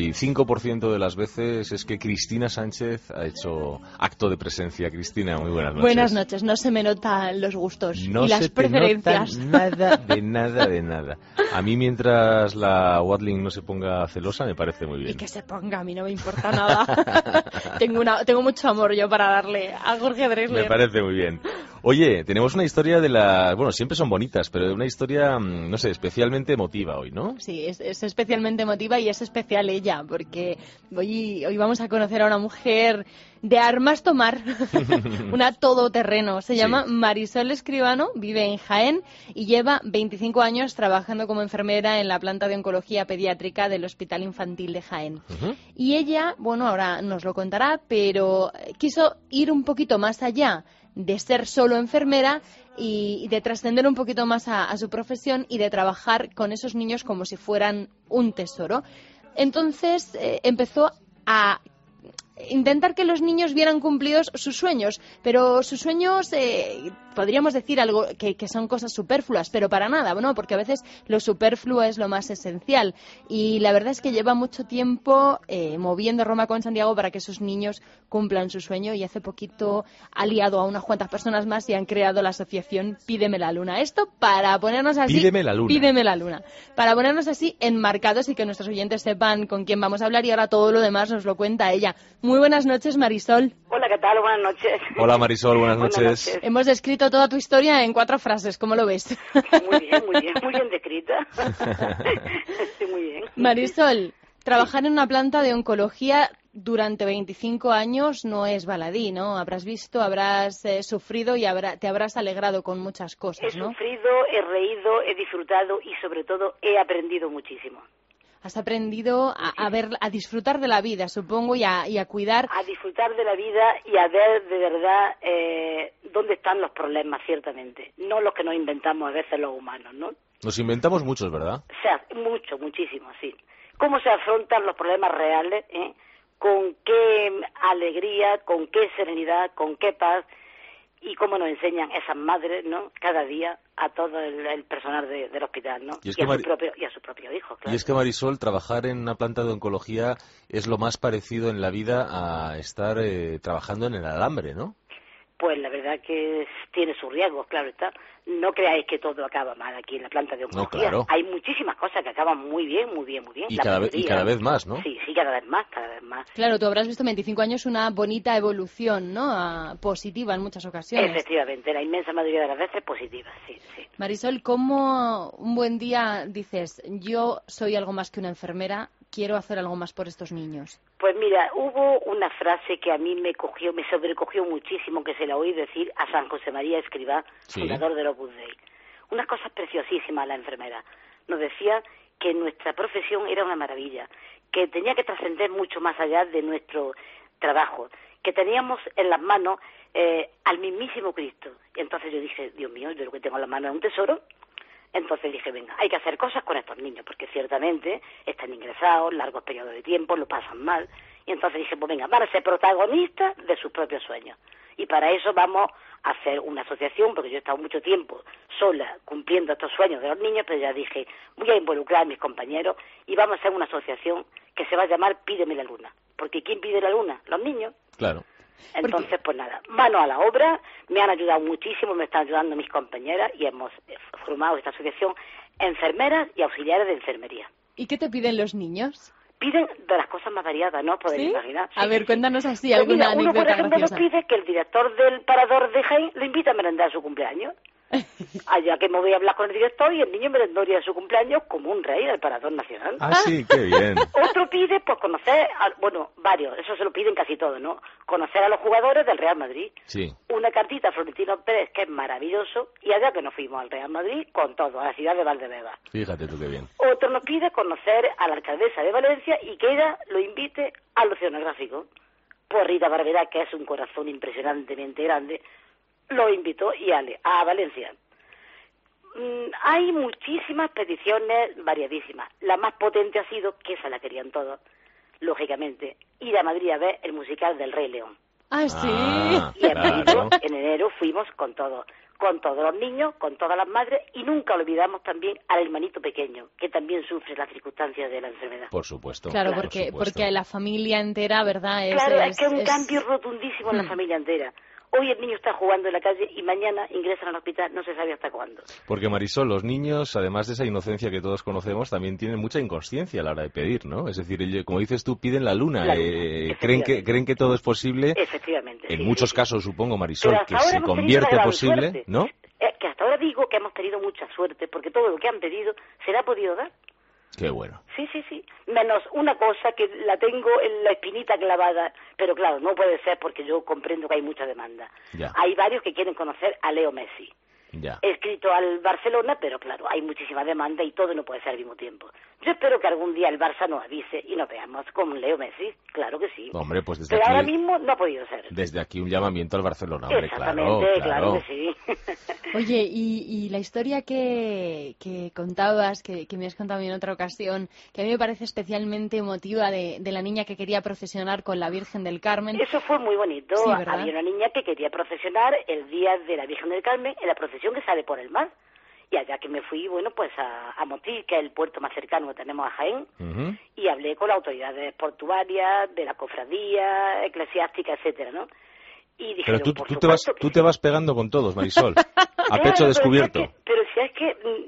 95% de las veces es que Cristina Sánchez ha hecho acto de presencia. Cristina, muy buenas noches. Buenas noches. No se me notan los gustos no y las preferencias. No se te nota de nada. A mí, mientras la Watling no se ponga celosa, me parece muy bien. Y que se ponga, a mí no me importa nada. tengo mucho amor yo para darle a Jorge Drexler. Me parece muy bien. Oye, tenemos una historia de las... Bueno, siempre son bonitas, pero una historia, no sé, especialmente emotiva hoy, ¿no? Sí, es especialmente emotiva y es especial ella, porque hoy vamos a conocer a una mujer de armas tomar, una todoterreno. Se llama Marisol Escribano, vive en Jaén y lleva 25 años trabajando como enfermera en la planta de oncología pediátrica del Hospital Infantil de Jaén. Y ella, bueno, ahora nos lo contará, pero quiso ir un poquito más allá de ser solo enfermera y de trascender un poquito más a su profesión y de trabajar con esos niños como si fueran un tesoro. Entonces empezó a intentar que los niños vieran cumplidos sus sueños, pero sus sueños podríamos decir algo que son cosas superfluas, pero para nada, ¿no? Porque a veces lo superfluo es lo más esencial y la verdad es que lleva mucho tiempo moviendo Roma con Santiago para que esos niños cumplan su sueño y hace poquito ha liado a unas cuantas personas más y han creado la asociación Pídeme la Luna. Esto para ponernos así... Pídeme la Luna. Pídeme la Luna. Para ponernos así enmarcados y que nuestros oyentes sepan con quién vamos a hablar y ahora todo lo demás nos lo cuenta ella. Muy buenas noches, Marisol. Hola, ¿qué tal? Buenas noches. Hola, Marisol, buenas noches. Hemos descrito toda tu historia en 4 frases, ¿cómo lo ves? Muy bien descrita. Sí, muy bien. Marisol, trabajar en una planta de oncología durante 25 años no es baladí, ¿no? Habrás visto, habrás sufrido y te habrás alegrado con muchas cosas, ¿no? He sufrido, he reído, he disfrutado y sobre todo he aprendido muchísimo. Has aprendido a disfrutar de la vida, supongo, y a cuidar. A disfrutar de la vida y a ver de verdad dónde están los problemas, ciertamente. No los que nos inventamos a veces los humanos, ¿no? Nos inventamos muchos, ¿verdad? O sea, muchísimo, sí. ¿Cómo se afrontan los problemas reales? ¿Con qué alegría, con qué serenidad, con qué paz? Y cómo nos enseñan esas madres, ¿no? Cada día a todo el personal del hospital, ¿no? Y a su propio hijo, claro. Y es que, Marisol, trabajar en una planta de oncología es lo más parecido en la vida a estar trabajando en el alambre, ¿no? Pues la verdad que tiene sus riesgos, claro está. No creáis que todo acaba mal aquí en la planta de oncología. No, claro. Hay muchísimas cosas que acaban muy bien. Y cada vez más, ¿no? Sí, cada vez más. Claro, tú habrás visto en 25 años una bonita evolución, ¿no? Positiva en muchas ocasiones. Efectivamente, la inmensa mayoría de las veces positiva, sí. Marisol, ¿cómo un buen día dices, yo soy algo más que una enfermera, quiero hacer algo más por estos niños? Pues mira, hubo una frase que a mí me sobrecogió muchísimo, que se la oí decir a San José María Escribá, fundador del Opus Dei. Unas cosas preciosísimas la enfermera. Nos decía que nuestra profesión era una maravilla, que tenía que trascender mucho más allá de nuestro trabajo, que teníamos en las manos al mismísimo Cristo. Y entonces yo dije, Dios mío, yo lo que tengo en las manos es un tesoro. Entonces dije, venga, hay que hacer cosas con estos niños, porque ciertamente están ingresados, largos periodos de tiempo, lo pasan mal. Y entonces dije, pues venga, van a ser protagonistas de sus propios sueños. Y para eso vamos a hacer una asociación, porque yo he estado mucho tiempo sola cumpliendo estos sueños de los niños, pero ya dije, voy a involucrar a mis compañeros y vamos a hacer una asociación que se va a llamar Pídeme la Luna. Porque ¿quién pide la luna? Los niños. Claro. Entonces, pues nada, mano a la obra, me han ayudado muchísimo, me están ayudando mis compañeras y hemos formado esta asociación enfermeras y auxiliares de enfermería. ¿Y qué te piden los niños? Piden de las cosas más variadas, ¿no? Podéis imaginar. A ver, cuéntanos así Pues alguna mira, uno, anécdota por ejemplo, graciosa. nos pide que el director del Parador de Jaén lo invite a merendar a su cumpleaños. Allá que me voy a hablar con el director y el niño merendaría su cumpleaños como un rey del Parador Nacional. Ah, sí, qué bien. Otro pide, pues conocer, bueno, varios, eso se lo piden casi todos, ¿no? Conocer a los jugadores del Real Madrid. Sí. Una cartita a Florentino Pérez, que es maravilloso, y allá que nos fuimos al Real Madrid con todo, a la ciudad de Valdebeba. Fíjate tú qué bien. Otro nos pide conocer a la alcaldesa de Valencia y que ella lo invite al oceanográfico. Pues Rita Barberá, que es un corazón impresionantemente grande, lo invitó y a Valencia. Hay muchísimas peticiones variadísimas. La más potente ha sido, que esa la querían todos, lógicamente, ir a Madrid a ver el musical del Rey León. Ah, sí. Y en enero fuimos con todos los niños, con todas las madres, y nunca olvidamos también al hermanito pequeño, que también sufre las circunstancias de la enfermedad. Por supuesto. Claro, por porque supuesto. la familia entera, ¿verdad? Claro, es que es un cambio rotundísimo en la familia entera. Hoy el niño está jugando en la calle y mañana ingresan al hospital, no se sabe hasta cuándo. Porque, Marisol, los niños, además de esa inocencia que todos conocemos, también tienen mucha inconsciencia a la hora de pedir, ¿no? Es decir, ellos, como dices tú, piden la luna. Creen que todo es posible. Efectivamente. En muchos casos, supongo, Marisol, que se hemos convierte tenido una posible, gran suerte. ¿no? Que hasta ahora digo que hemos tenido mucha suerte, porque todo lo que han pedido se le ha podido dar. Qué bueno. Sí. Menos una cosa que la tengo en la espinita clavada, pero claro, no puede ser porque yo comprendo que hay mucha demanda. Ya. Hay varios que quieren conocer a Leo Messi. Ya. He escrito al Barcelona, pero claro, hay muchísima demanda y todo no puede ser al mismo tiempo. Yo espero que algún día el Barça nos avise y nos veamos con Leo Messi, claro que sí. Hombre, pues desde pero aquí, ahora mismo no ha podido ser. desde aquí un llamamiento al Barcelona, hombre, Exactamente, claro que sí. Oye, y la historia que contabas, que me has contado en otra ocasión, que a mí me parece especialmente emotiva, de la niña que quería procesionar con la Virgen del Carmen. Eso fue muy bonito. Sí, ¿verdad? Había una niña que quería procesionar el día de la Virgen del Carmen en la procesión que sale por el mar. Y allá que me fui, bueno, pues a Motí, que es el puerto más cercano que tenemos a Jaén, y hablé con las autoridades portuarias, de la cofradía, eclesiástica, etcétera, ¿no? Y dijeron, pero tú te vas pegando con todos, Marisol, a pecho descubierto. Pero si es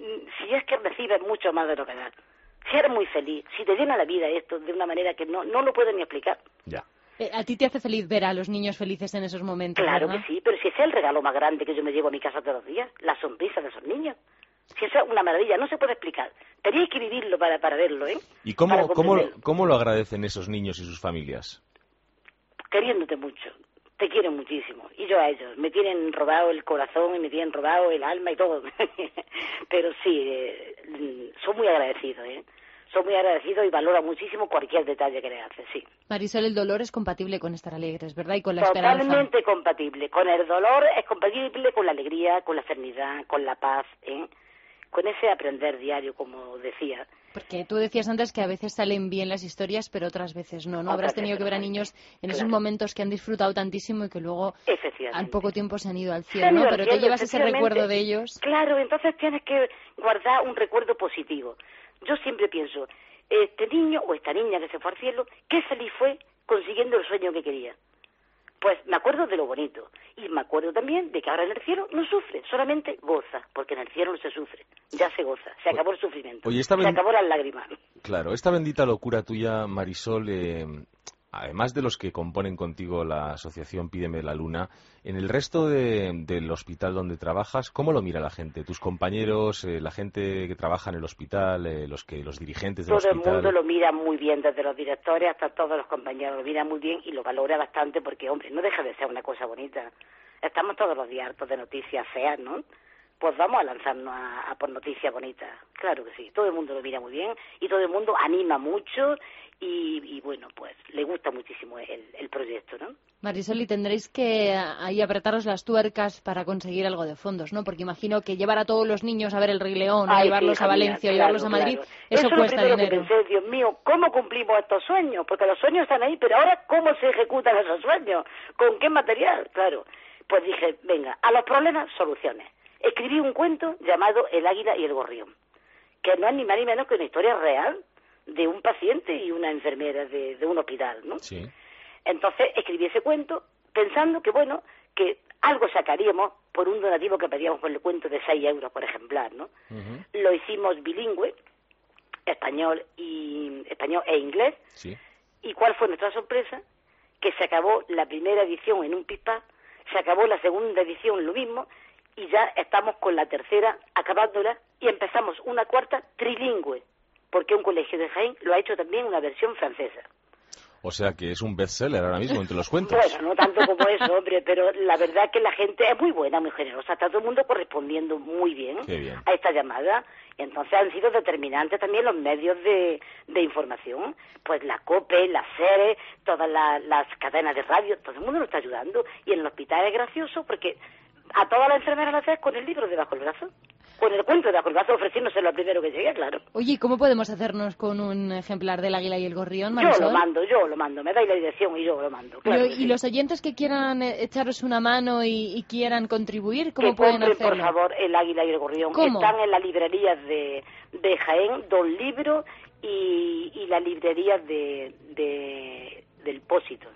que recibes mucho más de lo que das. Si eres muy feliz, si te llena la vida esto de una manera que no lo puedo ni explicar. Ya. ¿A ti te hace feliz ver a los niños felices en esos momentos? Claro ¿verdad? que sí, pero si ese es el regalo más grande que yo me llevo a mi casa todos los días, la sonrisa de esos niños. Si eso es una maravilla, no se puede explicar. Teníais que vivirlo para verlo, ¿eh? ¿Y cómo lo agradecen esos niños y sus familias? Queriéndote mucho. Te quieren muchísimo. Y yo a ellos. Me tienen robado el corazón y me tienen robado el alma y todo. Pero sí, son muy agradecidos, ¿eh? Son muy agradecidos y valoran muchísimo cualquier detalle que le haces, sí. Marisol, el dolor es compatible con estar alegres, ¿verdad? Y con la esperanza. Totalmente compatible. Con el dolor es compatible con la alegría, con la serenidad, con la paz, ¿eh? Con ese aprender diario, como decía. Porque tú decías antes que a veces salen bien las historias, pero otras veces no, ¿no? Habrás tenido que ver a niños en esos momentos que han disfrutado tantísimo y que luego al poco tiempo se han ido al cielo, ¿no? Pero te llevas ese recuerdo de ellos. Claro, entonces tienes que guardar un recuerdo positivo. Yo siempre pienso, este niño o esta niña que se fue al cielo, qué feliz fue consiguiendo el sueño que quería. Pues me acuerdo de lo bonito. Y me acuerdo también de que ahora en el cielo no sufre, solamente goza, porque en el cielo no se sufre, ya se goza, se acabó el sufrimiento, Oye, se acabó las lágrimas. Claro, esta bendita locura tuya, Marisol, además de los que componen contigo la asociación Pídeme la Luna, en el resto del hospital donde trabajas, ¿cómo lo mira la gente? ¿Tus compañeros, la gente que trabaja en el hospital, los dirigentes del hospital? Todo el mundo lo mira muy bien, desde los directores hasta todos los compañeros, lo mira muy bien y lo valora bastante porque, hombre, no deja de ser una cosa bonita. Estamos todos los días hartos de noticias feas, ¿no? Pues vamos a lanzarnos a por noticias bonitas. Claro que sí, todo el mundo lo mira muy bien y todo el mundo anima mucho y bueno, pues le gusta muchísimo el proyecto, ¿no? Marisol, y tendréis que ahí apretaros las tuercas para conseguir algo de fondos, ¿no? Porque imagino que llevar a todos los niños a ver el Rey León, a llevarlos a Valencia, llevarlos a Madrid, eso cuesta dinero. Que pensé, Dios mío, ¿cómo cumplimos estos sueños? Porque los sueños están ahí, pero ahora ¿cómo se ejecutan esos sueños? ¿Con qué material? Claro, pues dije, venga, a los problemas, soluciones. Escribí un cuento llamado El Águila y el Gorrión, que no es ni más ni menos que una historia real de un paciente y una enfermera de un hospital, ¿no? Sí. Entonces escribí ese cuento, pensando que, bueno, que algo sacaríamos por un donativo que pedíamos por el cuento de 6 euros por ejemplar, ¿no? Lo hicimos bilingüe, español e inglés. Sí. ¿Y cuál fue nuestra sorpresa? Que se acabó la primera edición en un pispás, se acabó la segunda edición lo mismo, y ya estamos con la tercera acabándola, y empezamos una cuarta trilingüe, porque un colegio de Jaén lo ha hecho también una versión francesa. O sea que es un bestseller ahora mismo entre los cuentos. Bueno, no tanto como eso, hombre, pero la verdad es que la gente es muy buena, muy generosa. Está todo el mundo correspondiendo muy bien a esta llamada. Y entonces han sido determinantes también los medios de información. Pues la COPE, la SERE, todas las cadenas de radio, todo el mundo nos está ayudando. Y en el hospital es gracioso porque a todas las enfermeras las ves con el libro debajo del brazo. Con el cuento debajo del brazo, ofreciéndose lo primero que llegue, claro. Oye, ¿y cómo podemos hacernos con un ejemplar del Águila y el Gorrión, Marisol? Yo lo mando, me dais la dirección y yo lo mando. Claro ¿Y los oyentes que quieran echaros una mano y quieran contribuir, cómo que pueden compren, hacerlo? Por favor, el Águila y el Gorrión. ¿Cómo? Están en las librerías de Jaén, Don Libro y las librerías del Pósito.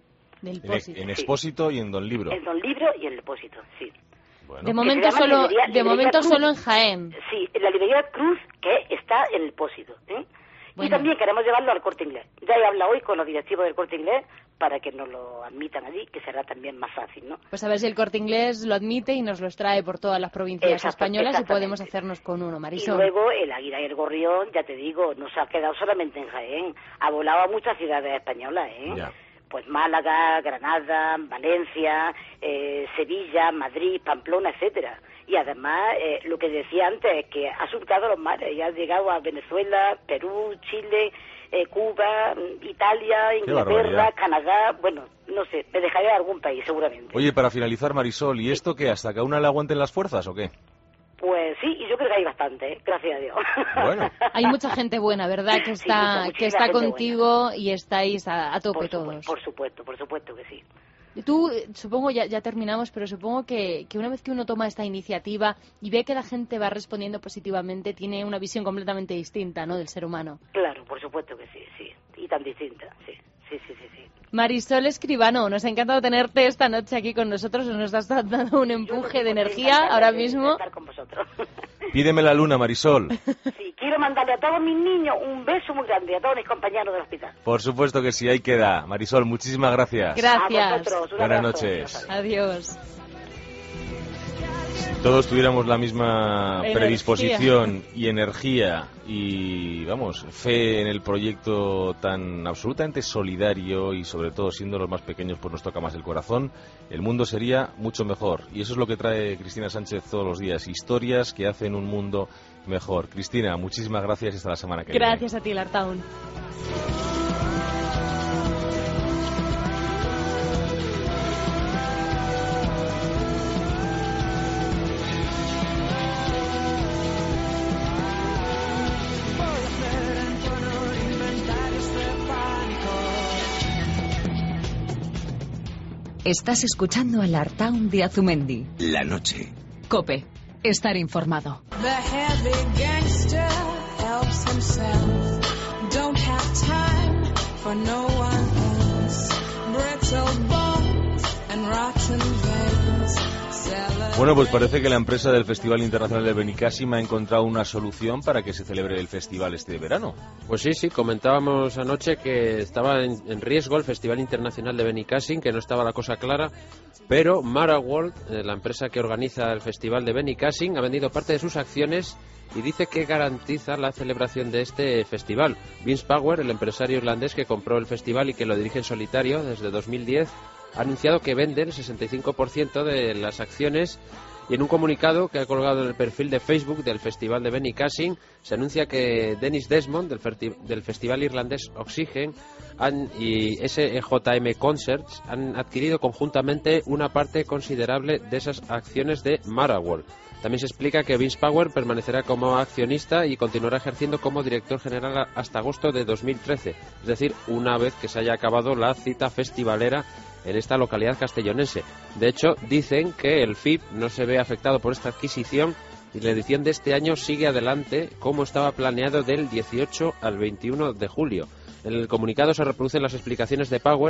En Expósito y en Don Libro. En Don Libro y en el Pósito, sí. Bueno. De momento solo en Jaén. Sí, en la librería Cruz, que está en el Pósito. Bueno. Y también queremos llevarlo al Corte Inglés. Ya he hablado hoy con los directivos del Corte Inglés para que nos lo admitan allí, que será también más fácil, ¿no? Pues a ver si el Corte Inglés lo admite y nos los trae por todas las provincias españolas y podemos hacernos con uno, Marisol. Y luego el Águila y el Gorrión, ya te digo, no se ha quedado solamente en Jaén, ha volado a muchas ciudades españolas, Ya. Pues Málaga, Granada, Valencia, Sevilla, Madrid, Pamplona, etcétera. Y además, lo que decía antes, es que ha surcado los mares y ha llegado a Venezuela, Perú, Chile, Cuba, Italia, Inglaterra, Canadá, bueno, no sé, me dejaré algún país seguramente. Oye, para finalizar, Marisol, ¿y esto qué? ¿Hasta que a una le aguanten las fuerzas o qué? Pues sí, y yo creo que hay bastante, gracias a Dios. Bueno. Hay mucha gente buena, ¿verdad? Que está contigo y estáis a tope todos. Por supuesto que sí. Tú, supongo, ya terminamos, pero supongo que una vez que uno toma esta iniciativa y ve que la gente va respondiendo positivamente, tiene una visión completamente distinta, ¿no?, del ser humano. Claro, por supuesto que sí, y tan distinta, sí. Marisol Escribano, nos ha encantado tenerte esta noche aquí con nosotros, nos has dado un empuje de energía ahora mismo. Estar con vosotros. Pídeme la luna, Marisol. Sí, quiero mandarle a todos mis niños un beso muy grande, a todos mis compañeros del hospital. Por supuesto que sí, ahí queda. Marisol, muchísimas gracias. Gracias. A vosotros, buenas noches. Adiós. Si todos tuviéramos la misma predisposición y energía y, vamos, fe en el proyecto tan absolutamente solidario y, sobre todo, siendo los más pequeños, pues nos toca más el corazón, el mundo sería mucho mejor. Y eso es lo que trae Cristina Sánchez todos los días, historias que hacen un mundo mejor. Cristina, muchísimas gracias y hasta la semana que viene. Gracias a ti, Lartaun. Estás escuchando al Artaun de Azumendi. La noche. COPE. Estar informado. The heavy gangster helps himself. Don't have time for no one else. Brittle bones and rotten veins. Bueno, pues parece que la empresa del Festival Internacional de Benicàssim ha encontrado una solución para que se celebre el festival este verano. Pues sí, comentábamos anoche que estaba en riesgo el Festival Internacional de Benicàssim, que no estaba la cosa clara, pero Mara World, la empresa que organiza el Festival de Benicàssim, ha vendido parte de sus acciones y dice que garantiza la celebración de este festival. Vince Power, el empresario irlandés que compró el festival y que lo dirige en solitario desde 2010, ha anunciado que vende el 65% de las acciones, y en un comunicado que ha colgado en el perfil de Facebook del Festival de Benicàssim se anuncia que Dennis Desmond del Festival Irlandés Oxygen y SJM Concerts han adquirido conjuntamente una parte considerable de esas acciones de Maraworld. También se explica que Vince Power permanecerá como accionista y continuará ejerciendo como director general hasta agosto de 2013, es decir, una vez que se haya acabado la cita festivalera en esta localidad castellonense. De hecho, dicen que el FIP no se ve afectado por esta adquisición y la edición de este año sigue adelante como estaba planeado del 18 al 21 de julio. En el comunicado se reproducen las explicaciones de Power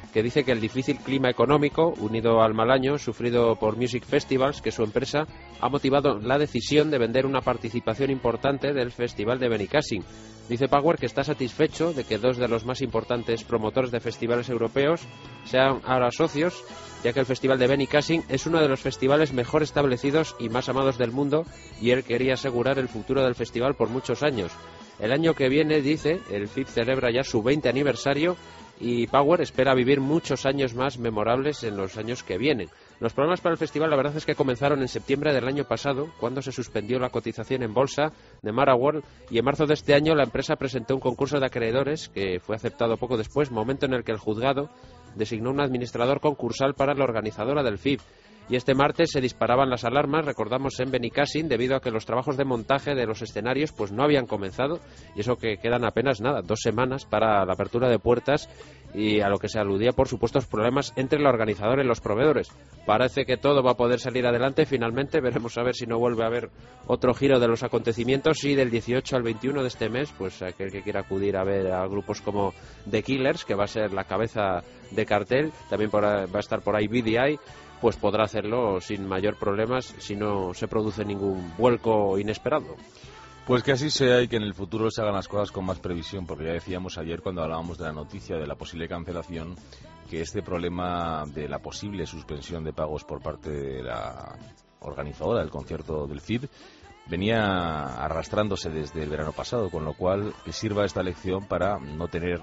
que dice que el difícil clima económico, unido al mal año sufrido por Music Festivals, que su empresa ha motivado la decisión de vender una participación importante del Festival de Benicàssim. Dice Power que está satisfecho de que dos de los más importantes promotores de festivales europeos sean ahora socios, ya que el Festival de Benicàssim es uno de los festivales mejor establecidos y más amados del mundo, y él quería asegurar el futuro del festival por muchos años. El año que viene, dice, el FIB celebra ya su 20 aniversario y Power espera vivir muchos años más memorables en los años que vienen. Los problemas para el festival, la verdad es que comenzaron en septiembre del año pasado, cuando se suspendió la cotización en bolsa de Mara World, y en marzo de este año la empresa presentó un concurso de acreedores que fue aceptado poco después, momento en el que el juzgado designó un administrador concursal para la organizadora del FIB. Y este martes se disparaban las alarmas, recordamos, en Benicàssim, debido a que los trabajos de montaje de los escenarios pues no habían comenzado, y eso que quedan apenas 2 semanas para la apertura de puertas, y a lo que se aludía, por supuesto, los problemas entre la organizadora y los proveedores. Parece que todo va a poder salir adelante finalmente, veremos a ver si no vuelve a haber otro giro de los acontecimientos, y del 18 al 21 de este mes, pues aquel que quiera acudir a ver a grupos como The Killers, que va a ser la cabeza de cartel, también va a estar por ahí BDI, pues podrá hacerlo sin mayor problemas si no se produce ningún vuelco inesperado. Pues que así sea y que en el futuro se hagan las cosas con más previsión, porque ya decíamos ayer cuando hablábamos de la noticia de la posible cancelación que este problema de la posible suspensión de pagos por parte de la organizadora del concierto del FIB venía arrastrándose desde el verano pasado, con lo cual que sirva esta lección para no tener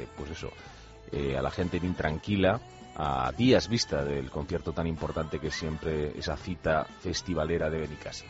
a la gente intranquila a días vista del concierto tan importante que es siempre esa cita festivalera de Benicàssim.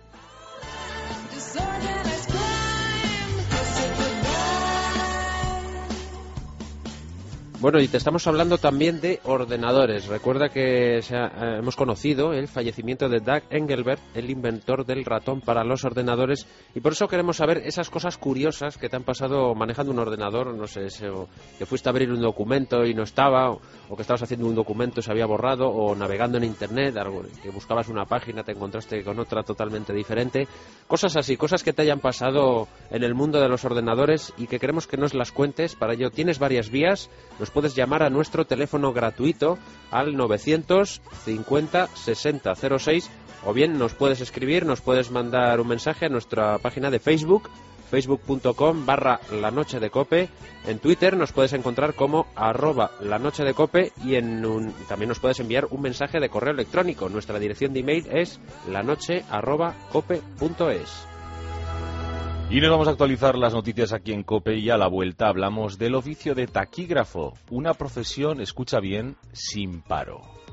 Bueno, y te estamos hablando también de ordenadores. Recuerda que hemos conocido el fallecimiento de Doug Engelbert, el inventor del ratón para los ordenadores, y por eso queremos saber esas cosas curiosas que te han pasado manejando un ordenador, no sé, que fuiste a abrir un documento y no estaba, o que estabas haciendo un documento y se había borrado, o navegando en Internet, que buscabas una página, te encontraste con otra totalmente diferente. Cosas así, cosas que te hayan pasado en el mundo de los ordenadores y que queremos que nos las cuentes. Para ello tienes varias vías. Nos puedes llamar a nuestro teléfono gratuito al 950 60 06, o bien nos puedes escribir, nos puedes mandar un mensaje a nuestra página de Facebook, facebook.com/lanochedecope. En Twitter nos puedes encontrar como @lanochedecope, y también nos puedes enviar un mensaje de correo electrónico. Nuestra dirección de email es lanoche@cope.es. Y nos vamos a actualizar las noticias aquí en COPE, y a la vuelta hablamos del oficio de taquígrafo, una profesión, escucha bien, sin paro.